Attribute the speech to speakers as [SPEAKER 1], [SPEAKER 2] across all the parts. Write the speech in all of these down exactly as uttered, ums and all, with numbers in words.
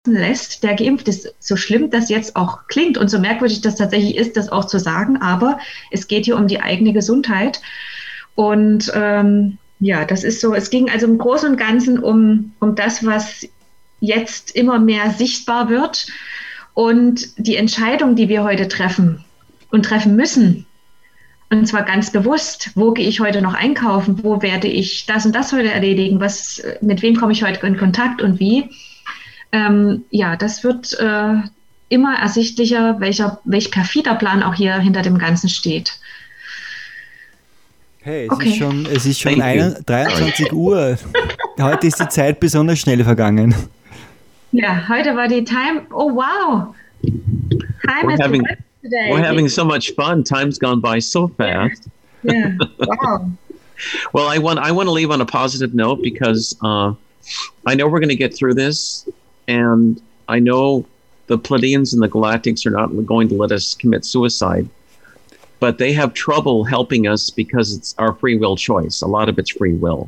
[SPEAKER 1] lässt, der geimpft ist, so schlimm das jetzt auch klingt und so merkwürdig das tatsächlich ist, das auch zu sagen, aber es geht hier um die eigene Gesundheit. Und ähm, ja, das ist so, es ging also im Großen und Ganzen um, um das, was jetzt immer mehr sichtbar wird und die Entscheidung, die wir heute treffen und treffen müssen. Und zwar ganz bewusst, wo gehe ich heute noch einkaufen, wo werde ich das und das heute erledigen, was, mit wem komme ich heute in Kontakt und wie. Ähm, ja, das wird äh, immer ersichtlicher, welcher, welch perfider Plan auch hier hinter dem Ganzen steht.
[SPEAKER 2] Hey, es
[SPEAKER 1] Okay.
[SPEAKER 2] ist schon, es ist schon dreiundzwanzig Uhr. Heute ist die Zeit besonders schnell vergangen.
[SPEAKER 1] Ja, heute war die Time, oh wow, time
[SPEAKER 3] We're
[SPEAKER 1] is
[SPEAKER 3] having,
[SPEAKER 1] today.
[SPEAKER 3] we're having so much fun. Time's gone by so fast.
[SPEAKER 1] Yeah, wow.
[SPEAKER 3] Well, I want I want to leave on a positive note because uh, I know we're going to get through this, and I know the Pleiadians and the Galactics are not going to let us commit suicide, but they have trouble helping us because it's our free will choice. A lot of it's free will.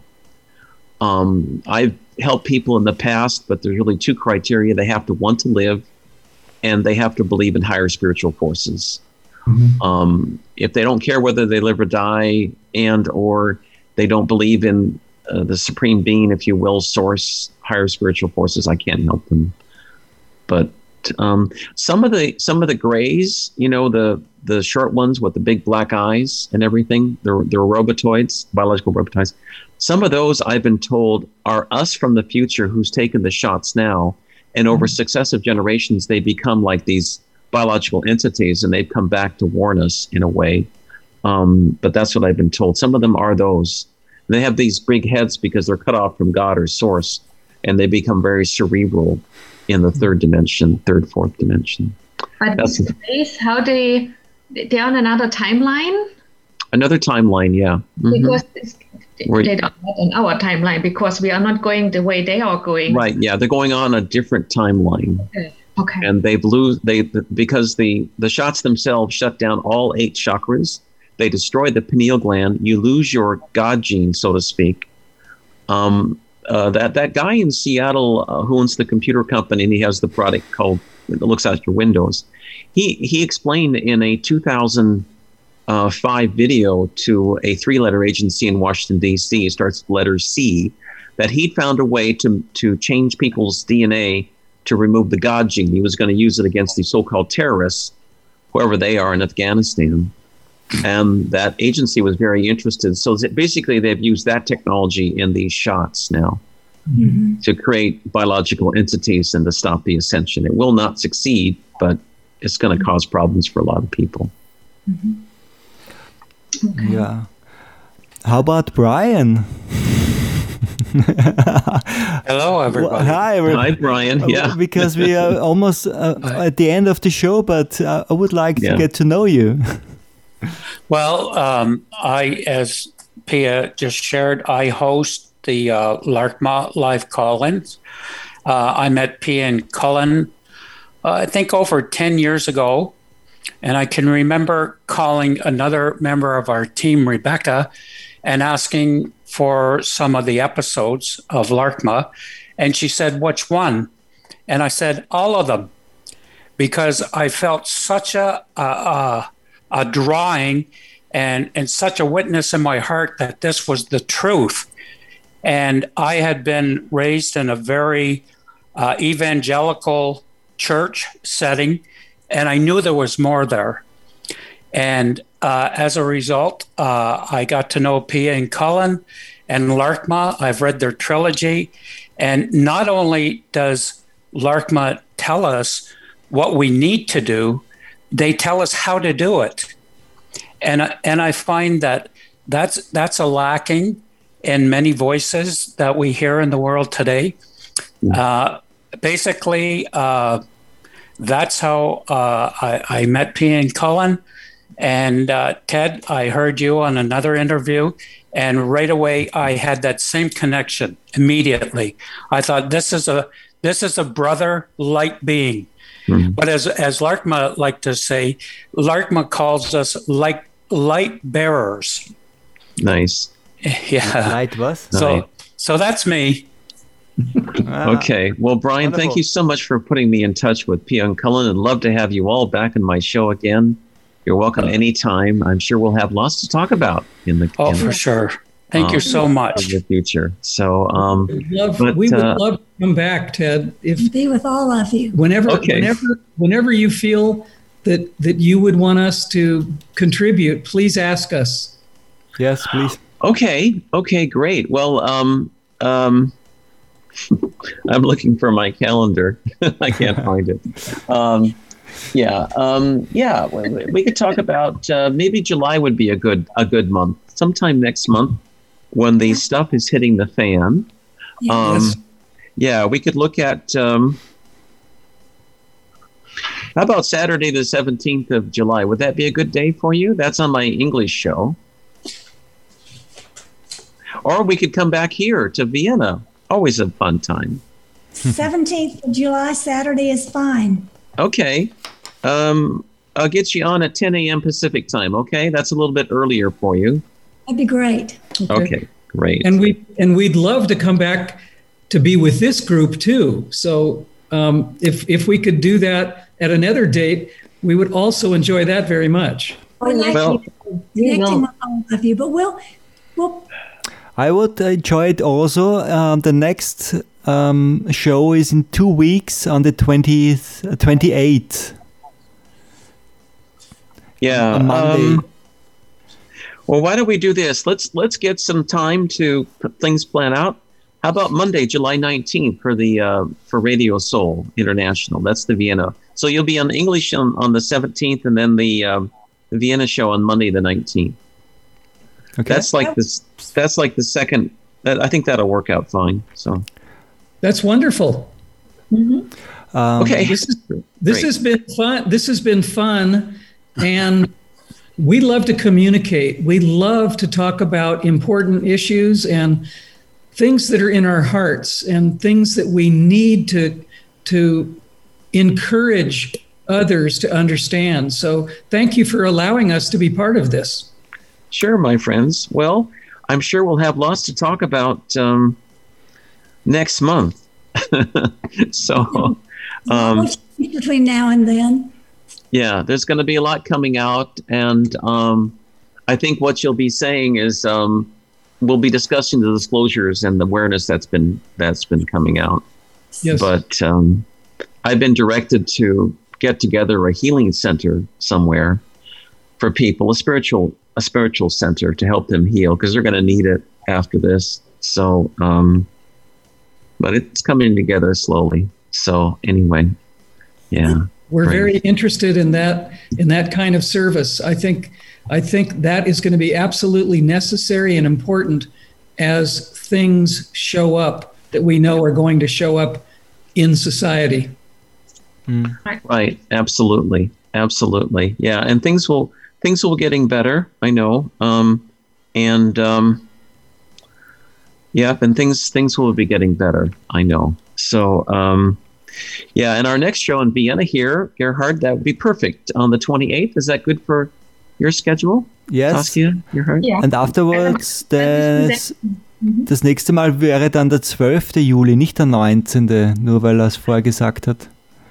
[SPEAKER 3] Um, I've helped people in the past, but there's really two criteria. They have to want to live, and they have to believe in higher spiritual forces. Mm-hmm. Um, if they don't care whether they live or die, and or they don't believe in uh, the supreme being, if you will, source, higher spiritual forces, I can't help them. But um, some of the some of the grays, you know, the the short ones with the big black eyes and everything, they're they're robotoids, biological robotoids. Some of those, I've been told, are us from the future who's taken the shots now, and over mm-hmm. successive generations, they become like these biological entities, and they've come back to warn us in a way. Um, but that's what I've been told. Some of them are those. They have these big heads because they're cut off from God or source, and they become very cerebral in the third dimension, third, fourth dimension.
[SPEAKER 1] But
[SPEAKER 3] that's
[SPEAKER 1] this space, how they, they're on another timeline?
[SPEAKER 3] Another timeline, yeah. Mm-hmm.
[SPEAKER 1] Because it's, they don't not on our timeline, because we are not going the way they are going.
[SPEAKER 3] Right, yeah, they're going on a different timeline.
[SPEAKER 1] Okay. Okay.
[SPEAKER 3] And they've lose they because the the shots themselves shut down all eight chakras. They destroy the pineal gland. You lose your God gene, so to speak. Um, uh, that that guy in Seattle uh, who owns the computer company, and he has the product called that looks out your windows. He he explained in a two thousand five video to a three-letter agency in Washington D C. It starts with letter C. That he'd found a way to to change people's D N A to remove the God gene. He was going to use it against the so-called terrorists, whoever they are in Afghanistan. And that agency was very interested. So basically they've used that technology in these shots now mm-hmm. to create biological entities and to stop the ascension. It will not succeed, but it's going to mm-hmm. cause problems for a lot of people.
[SPEAKER 1] Mm-hmm. Okay.
[SPEAKER 2] Yeah. How about Brian?
[SPEAKER 4] Hello, everybody.
[SPEAKER 2] Well, hi,
[SPEAKER 3] hi, Brian. Yeah,
[SPEAKER 2] because we are almost uh, at the end of the show, but uh, I would like yeah. to get to know you.
[SPEAKER 4] Well, um, I, as Pia just shared, I host the uh, Larkma Live Call-ins. Uh, I met Pia and Cullen, uh, I think, over ten years ago, and I can remember calling another member of our team, Rebecca, and asking for some of the episodes of Larkma. And she said, which one? And I said, all of them, because I felt such a, a, a, a drawing and, and such a witness in my heart that this was the truth. And I had been raised in a very uh, evangelical church setting, and I knew there was more there. And uh, as a result, uh, I got to know Pia and Cullen and Larkma. I've read their trilogy. And not only does Larkma tell us what we need to do, they tell us how to do it. And, and I find that that's, that's a lacking in many voices that we hear in the world today. Uh, basically, uh, that's how uh, I, I met Pia and Cullen. And uh, Ted, I heard you on another interview, and right away I had that same connection immediately. I thought this is a this is a brother light being. Mm-hmm. But as as Larkma liked to say, Larkma calls us like light bearers.
[SPEAKER 3] Nice.
[SPEAKER 4] Yeah.
[SPEAKER 2] Light was?
[SPEAKER 4] So
[SPEAKER 3] nice.
[SPEAKER 4] so that's me.
[SPEAKER 3] Okay. Well, Brian,
[SPEAKER 2] Wonderful.
[SPEAKER 3] thank you so much for putting me in touch with Pia and Cullen. I'd love to have you all back in my show again. You're welcome anytime. I'm sure we'll have lots to talk about in the,
[SPEAKER 4] Oh,
[SPEAKER 3] in
[SPEAKER 4] for
[SPEAKER 3] the,
[SPEAKER 4] sure. Thank you
[SPEAKER 3] um,
[SPEAKER 4] so much.
[SPEAKER 3] in the future. So, um,
[SPEAKER 5] We'd love,
[SPEAKER 3] but,
[SPEAKER 5] we would
[SPEAKER 3] uh,
[SPEAKER 5] love to come back, Ted. If
[SPEAKER 6] Be with all of you.
[SPEAKER 5] whenever,
[SPEAKER 3] Okay.
[SPEAKER 5] whenever, whenever you feel that that you would want us to contribute, please ask us.
[SPEAKER 2] Yes, please.
[SPEAKER 3] okay. Okay, great. Well, um, um, I'm looking for my calendar. I can't find it. Um, yeah. Um, yeah. We, we could talk about, uh, maybe July would be a good, a good month. Sometime next month when the stuff is hitting the fan. Um,
[SPEAKER 5] Yes.
[SPEAKER 3] yeah, we could look at, um, how about Saturday the seventeenth of July? Would that be a good day for you? That's on my English show. Or we could come back here to Vienna. Always a fun time.
[SPEAKER 6] seventeenth of July, Saturday is fine.
[SPEAKER 3] Okay. Um, I'll get you on at ten a.m. Pacific time, okay? That's a little bit earlier for you.
[SPEAKER 6] That'd be great.
[SPEAKER 3] Okay, great.
[SPEAKER 5] And we and we'd love to come back to be with this group too. So um, if if we could do that at another date, we would also enjoy that very much.
[SPEAKER 6] We'd like
[SPEAKER 3] Well-
[SPEAKER 6] to be connecting with all of you, but we'll we'll
[SPEAKER 2] I would enjoy it also. Um, the next um, show is in two weeks on the twentieth, uh, twenty-eighth.
[SPEAKER 3] Yeah.
[SPEAKER 2] on Monday.
[SPEAKER 3] um, well, why don't we do this? Let's let's get some time to put things plan out. How about Monday, July nineteenth for the uh, for Radio Soul International? That's the Vienna. So you'll be on English on, on the seventeenth, and then the, um, the Vienna show on Monday the nineteenth.
[SPEAKER 2] Okay.
[SPEAKER 3] That's like this. That's like the second. That, I think that'll work out fine. So
[SPEAKER 5] That's wonderful.
[SPEAKER 2] Um,
[SPEAKER 3] okay.
[SPEAKER 5] This is this
[SPEAKER 3] Great.
[SPEAKER 5] has been fun. This has been fun, and we love to communicate. We love to talk about important issues and things that are in our hearts and things that we need to to encourage others to understand. So thank you for allowing us to be part of this.
[SPEAKER 3] Sure, my friends. Well, I'm sure we'll have lots to talk about um, next month. so, um,
[SPEAKER 6] we'll change between now and then.
[SPEAKER 3] yeah, there's going to be a lot coming out, and um, I think what you'll be saying is um, we'll be discussing the disclosures and the awareness that's been that's been coming out.
[SPEAKER 5] Yes.
[SPEAKER 3] But um, I've been directed to get together a healing center somewhere for people, a spiritual a spiritual center to help them heal, because they're going to need it after this. So, um, but it's coming together slowly. So anyway, yeah.
[SPEAKER 5] We're
[SPEAKER 3] Right.
[SPEAKER 5] very interested in that in that kind of service. I think I think that is going to be absolutely necessary and important as things show up that we know are going to show up in society.
[SPEAKER 3] Right. Absolutely. Absolutely. Yeah. And things will, things will getting better. I know. Um, and, um, yeah, and things, things will be getting better. I know. So, um, yeah. And our next show in Vienna here, Gerhard, that would be perfect on the twenty-eighth. Is that good for your schedule?
[SPEAKER 2] yes.
[SPEAKER 3] Saskia, Gerhard?
[SPEAKER 1] Ja.
[SPEAKER 2] Und afterwards, das, das nächste Mal wäre dann der zwölfte Juli, nicht der neunzehnte, nur weil er es vorher gesagt hat.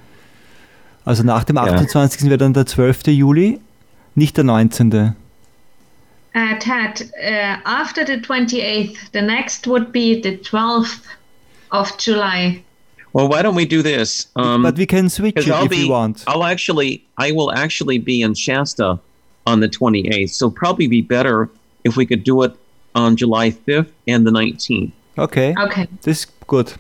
[SPEAKER 2] Also nach dem achtundzwanzigsten wäre dann der zwölfte Juli, nicht der neunzehnte.
[SPEAKER 1] Uh, Ted, uh, after the twenty-eighth, the next would be the twelfth of July.
[SPEAKER 3] Well, why don't we do this? Um,
[SPEAKER 2] But we can switch it
[SPEAKER 3] Because I'll
[SPEAKER 2] if
[SPEAKER 3] be,
[SPEAKER 2] you want.
[SPEAKER 3] I'll actually, I will actually be in Shasta on the twenty-eighth. So probably be better if we could do it on July fifth and the nineteenth.
[SPEAKER 2] Okay,
[SPEAKER 1] Okay.
[SPEAKER 2] das ist gut.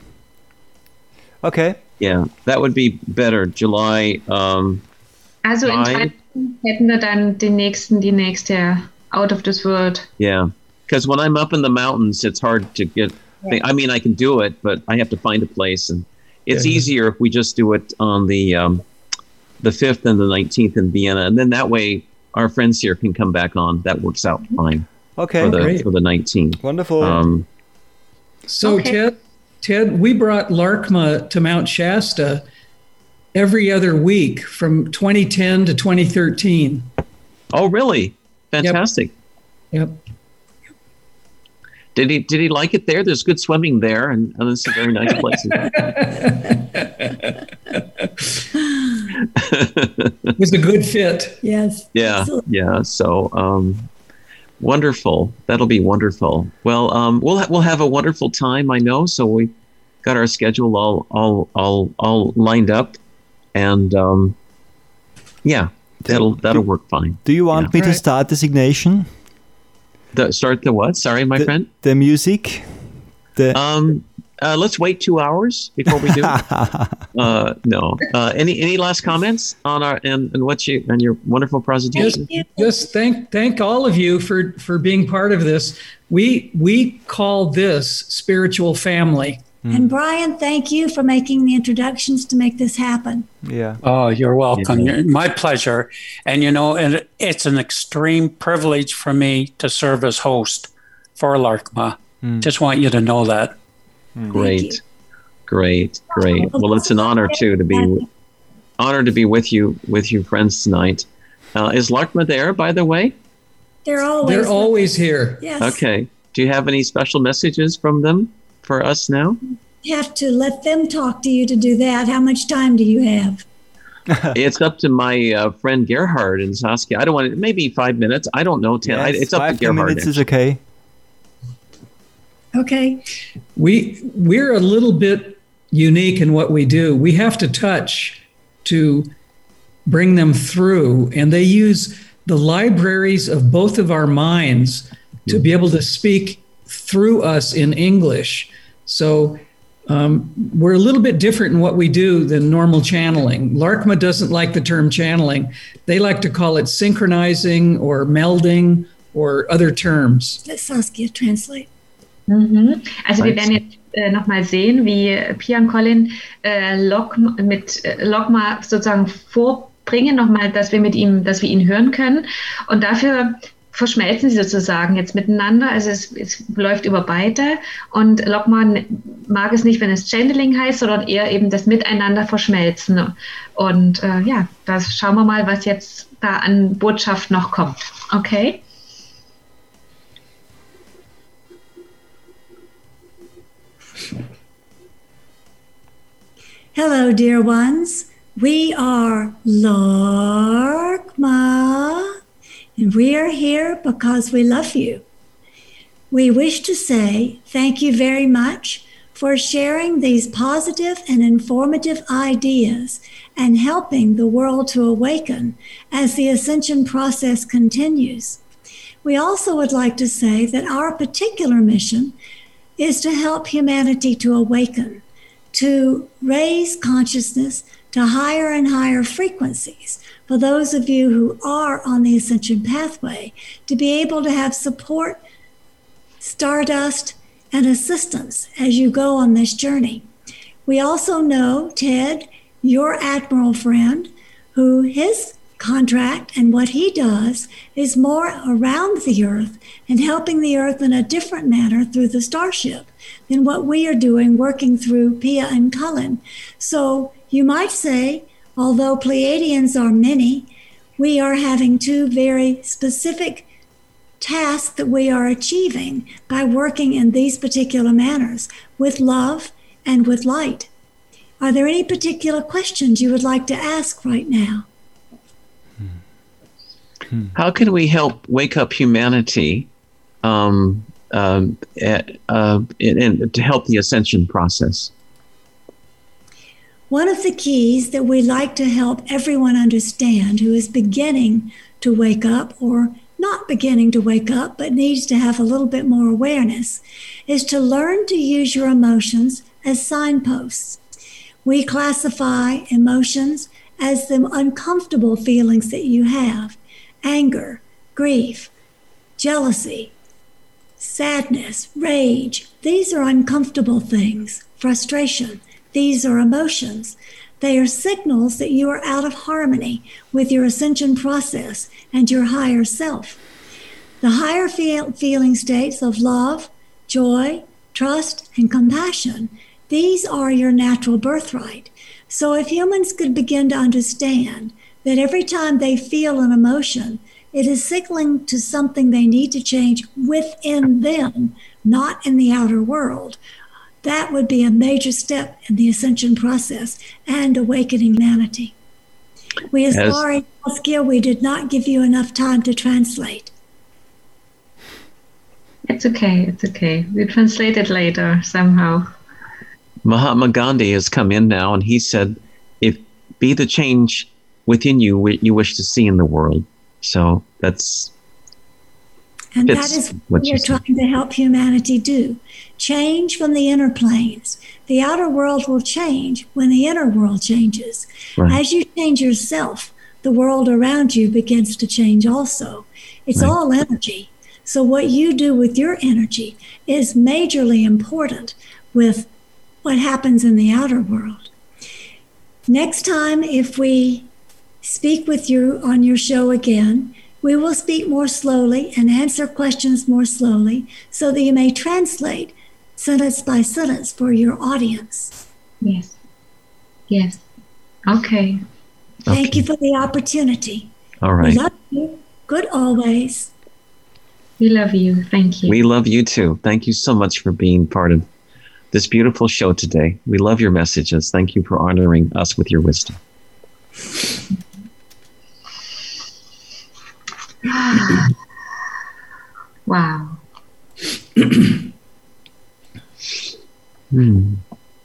[SPEAKER 2] Okay,
[SPEAKER 3] Yeah, that would be better. July, um,
[SPEAKER 1] Also in drei
[SPEAKER 3] Nein.
[SPEAKER 1] Wochen hätten wir dann den nächsten, die nächste Out of this World.
[SPEAKER 3] yeah. Because when I'm up in the mountains, it's hard to get, I mean, I can do it, but I have to find a place. And it's
[SPEAKER 5] Yeah.
[SPEAKER 3] easier if we just do it on the, um, the fifth and the nineteenth in Vienna. And then that way our friends here can come back on. That works out fine
[SPEAKER 2] okay,
[SPEAKER 3] for the,
[SPEAKER 5] great.
[SPEAKER 3] for the nineteenth.
[SPEAKER 2] wonderful.
[SPEAKER 3] Um,
[SPEAKER 5] So
[SPEAKER 1] Okay.
[SPEAKER 5] Ted, Ted, we brought LARCMA to Mount Shasta every other week from twenty ten to twenty thirteen.
[SPEAKER 3] oh, really? Fantastic.
[SPEAKER 5] Yep.
[SPEAKER 3] Did he did he like it there? There's good swimming there, and, and it's a very nice place.
[SPEAKER 5] It was a good fit.
[SPEAKER 6] Yes.
[SPEAKER 3] Yeah,
[SPEAKER 6] Absolutely.
[SPEAKER 3] yeah. So um, wonderful. That'll be wonderful. Well, um, we'll ha- we'll have a wonderful time. I know. So we got our schedule all all all all lined up, and um, yeah, that'll that'll work fine.
[SPEAKER 2] Do you want
[SPEAKER 3] yeah.
[SPEAKER 2] me to start the signation?
[SPEAKER 3] The, start the what? Sorry, my
[SPEAKER 2] the,
[SPEAKER 3] friend.
[SPEAKER 2] The music. The
[SPEAKER 3] um. Uh, let's wait two hours before we do. uh, no. Uh, any any last comments on our and, and what you and your wonderful presentation?
[SPEAKER 5] Just, just thank thank all of you for for being part of this. We we call this spiritual family.
[SPEAKER 6] Mm. And Brian, thank you for making the introductions to make this happen.
[SPEAKER 2] Yeah.
[SPEAKER 4] Oh, you're welcome. Yeah. My pleasure. And you know, and it's an extreme privilege for me to serve as host for LARCMA. Mm. Just want you to know that.
[SPEAKER 3] Great, great, great. Well, it's an honor too to be honored to be with you with you friends tonight. Uh, is LARCMA there, by the way?
[SPEAKER 6] They're always
[SPEAKER 5] they're always here.
[SPEAKER 6] Yes.
[SPEAKER 3] Okay. Do you have any special messages from them for us now?
[SPEAKER 6] You have to let them talk to you to do that. How much time do you have?
[SPEAKER 3] It's up to my uh, friend Gerhard and Saskia. I don't want to, maybe five minutes. I don't know. Ten.
[SPEAKER 2] Yes,
[SPEAKER 3] I, it's up
[SPEAKER 2] five,
[SPEAKER 3] to Gerhard.
[SPEAKER 2] minutes
[SPEAKER 3] actually.
[SPEAKER 2] is okay.
[SPEAKER 6] Okay.
[SPEAKER 5] We we're a little bit unique in what we do. We have to touch to bring them through, and they use the libraries of both of our minds to be able to speak through us in English. So um, we're a little bit different in what we do than normal channeling. LARCMA doesn't like the term channeling. They like to call it synchronizing or melding or other terms.
[SPEAKER 6] Let Saskia translate.
[SPEAKER 1] Mhm. Also wir werden jetzt äh, nochmal sehen, wie Pia und Colin äh, LARCMA, mit äh, LARCMA sozusagen vorbringen, nochmal, dass wir mit ihm, dass wir ihn hören können. Und dafür verschmelzen sie sozusagen jetzt miteinander. Also es, es läuft über beide. Und LARCMA mag es nicht, wenn es Channeling heißt, sondern eher eben das Miteinander verschmelzen. Und äh, ja, da schauen wir mal, was jetzt da an Botschaft noch kommt. Okay?
[SPEAKER 6] Hello, dear ones. We are LARCMA, and we are here because we love you. We wish to say thank you very much for sharing these positive and informative ideas and helping the world to awaken as the ascension process continues. We also would like to say that our particular mission is to help humanity to awaken, to raise consciousness to higher and higher frequencies for those of you who are on the ascension pathway, to be able to have support, stardust, and assistance as you go on this journey. We also know Ted, your Admiral friend, who his contract and what he does is more around the earth and helping the earth in a different manner through the starship than what we are doing working through Pia and Cullen. So you might say, although Pleiadians are many, we are having two very specific tasks that we are achieving by working in these particular manners with love and with light. Are there any particular questions you would like to ask right now?
[SPEAKER 3] How can we help wake up humanity um, um, at, uh, in, in, to help the ascension process?
[SPEAKER 6] One of the keys that we like to help everyone understand who is beginning to wake up or not beginning to wake up but needs to have a little bit more awareness is to learn to use your emotions as signposts. We classify emotions as the uncomfortable feelings that you have. Anger, grief, jealousy, sadness, rage. These are uncomfortable things. Frustration. These are emotions. They are signals that you are out of harmony with your ascension process and your higher self. The higher feel- feeling states of love, joy, trust, and compassion, these are your natural birthright. So if humans could begin to understand that every time they feel an emotion, It is signaling to something they need to change within them, not in the outer world. That would be a major step in the ascension process and awakening humanity. We, as Laurie Saskia, we did not give you enough time to translate.
[SPEAKER 1] It's okay, it's okay. We translate it later somehow.
[SPEAKER 3] Mahatma Gandhi has come in now, and he said, if be the change within you you wish to see in the world. So that's
[SPEAKER 6] And that is what you're trying to help humanity do. Change from the inner planes. The outer world will change when the inner world changes. Right. As you change yourself, the world around you begins to change also. It's right. all energy. So what you do with your energy is majorly important with what happens in the outer world. Next time, if we speak with you on your show again, we will speak more slowly and answer questions more slowly so that you may translate sentence by sentence for your audience.
[SPEAKER 1] Yes. Yes. Okay.
[SPEAKER 6] Thank
[SPEAKER 3] okay.
[SPEAKER 6] you for the opportunity.
[SPEAKER 3] All right.
[SPEAKER 6] We love you. Good always.
[SPEAKER 1] We love you. Thank you.
[SPEAKER 3] We love you too. Thank you so much for being part of this beautiful show today. We love your messages. Thank you for honoring us with your wisdom.
[SPEAKER 1] Wow.
[SPEAKER 3] hmm.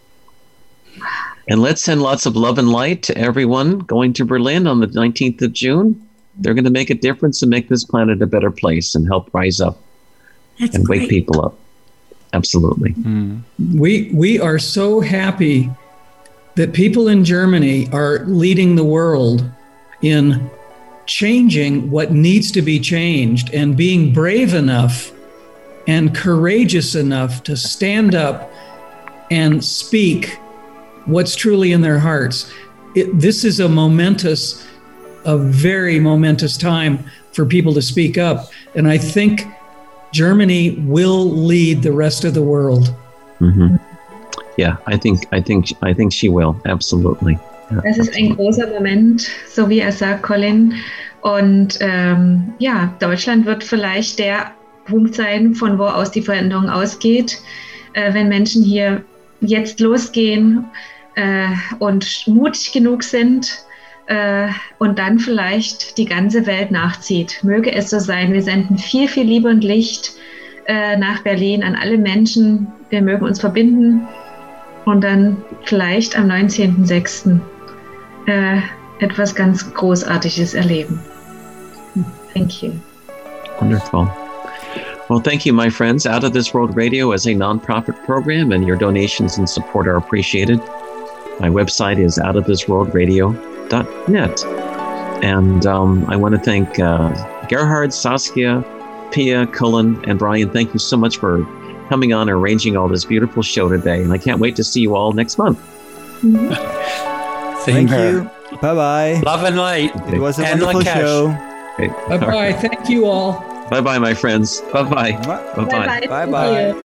[SPEAKER 3] And let's send lots of love and light to everyone going to Berlin on the nineteenth of June. They're going to make a difference and make this planet a better place and help rise up
[SPEAKER 6] That's
[SPEAKER 3] and
[SPEAKER 6] great.
[SPEAKER 3] wake people up. Absolutely.
[SPEAKER 2] Mm.
[SPEAKER 5] We we are so happy that people in Germany are leading the world in changing what needs to be changed and being brave enough and courageous enough to stand up and speak what's truly in their hearts. It, this is a momentous, a very momentous time for people to speak up. And I think Germany will lead the rest of the world.
[SPEAKER 3] Mm-hmm. Yeah, I think, I think, I think she will. Absolutely. Ja,
[SPEAKER 1] das ist ein großer Moment, so wie er sagt, Colin. Und ähm, ja, Deutschland wird vielleicht der Punkt sein, von wo aus die Veränderung ausgeht, äh, wenn Menschen hier jetzt losgehen äh, und mutig genug sind äh, und dann vielleicht die ganze Welt nachzieht. Möge es so sein. Wir senden viel, viel Liebe und Licht äh, nach Berlin an alle Menschen. Wir mögen uns verbinden und dann vielleicht am neunzehnten sechsten Äh, etwas ganz Großartiges erleben. Thank you.
[SPEAKER 3] Wonderful. Well, thank you, my friends. Out of This World Radio is a nonprofit program, and your donations and support are appreciated. My website is out of this world radio dot net. And um, I want to thank uh, Gerhard, Saskia, Pia, Cullen, and Brian. Thank you so much for coming on and arranging all this beautiful show today. And I can't wait to see you all next month.
[SPEAKER 6] Mm-hmm.
[SPEAKER 2] Thank you. Bye-bye.
[SPEAKER 4] Love and light.
[SPEAKER 2] It was a
[SPEAKER 4] And
[SPEAKER 2] wonderful
[SPEAKER 4] Lakesh.
[SPEAKER 2] show.
[SPEAKER 3] Okay.
[SPEAKER 5] Bye-bye. Thank you all.
[SPEAKER 3] Bye-bye, my friends. Bye-bye.
[SPEAKER 2] Bye.
[SPEAKER 3] Bye-bye.
[SPEAKER 1] Bye-bye.
[SPEAKER 2] Bye-bye.